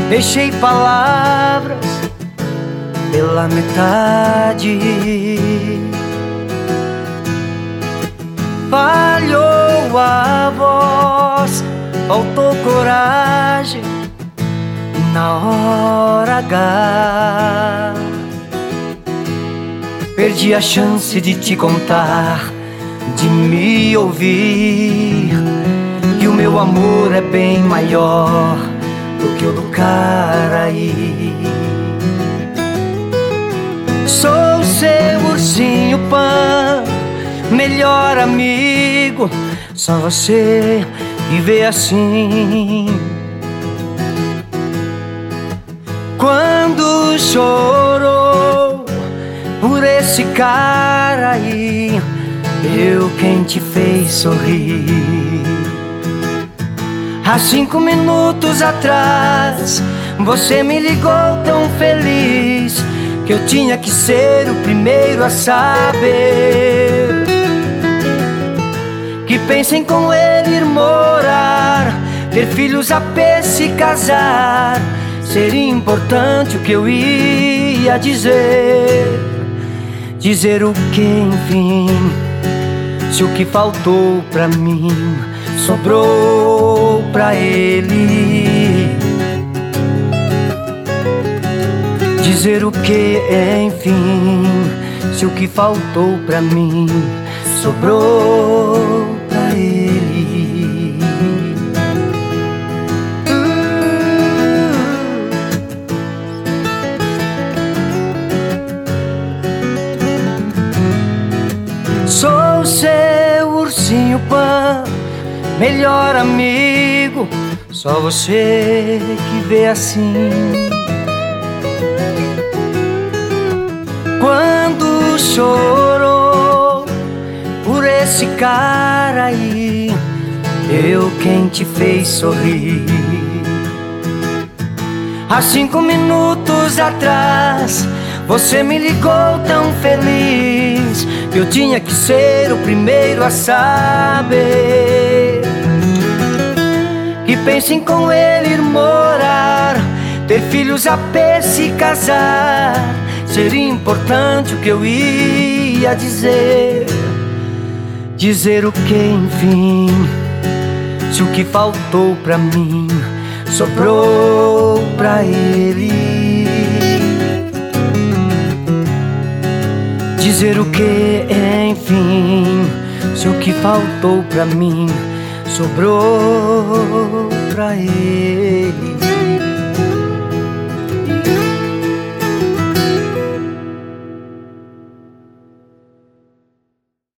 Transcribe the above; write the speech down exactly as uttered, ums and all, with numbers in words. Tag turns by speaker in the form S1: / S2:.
S1: deixei palavras pela metade. Falhou a voz, faltou coragem na hora H. Perdi a chance de te contar, de me ouvir, que o meu amor é bem maior do que o do cara aí. Sou seu ursinho Pan, melhor amigo, só você viver assim. Quando chorou por esse cara aí, eu quem te fez sorrir. Há cinco minutos atrás você me ligou tão feliz que eu tinha que ser o primeiro a saber que pensa em com ele ir morar, ter filhos a pé, se casar. Seria importante o que eu ia dizer. Dizer o que, enfim, se o que faltou pra mim sobrou pra ele. Dizer o que, enfim, se o que faltou pra mim sobrou pra ele. Sou seu ursinho Pan, melhor amigo, só você que vê assim. Quando chorou por esse cara aí, eu quem te fez sorrir. Há cinco minutos atrás você me ligou tão feliz que eu tinha que ser o primeiro a saber que pensa em com ele ir morar, ter filhos a pé, se casar. Seria importante o que eu ia dizer. Dizer o que, enfim, se o que faltou pra mim sobrou pra ele. Dizer o que, enfim, se o que faltou pra mim sobrou pra ele.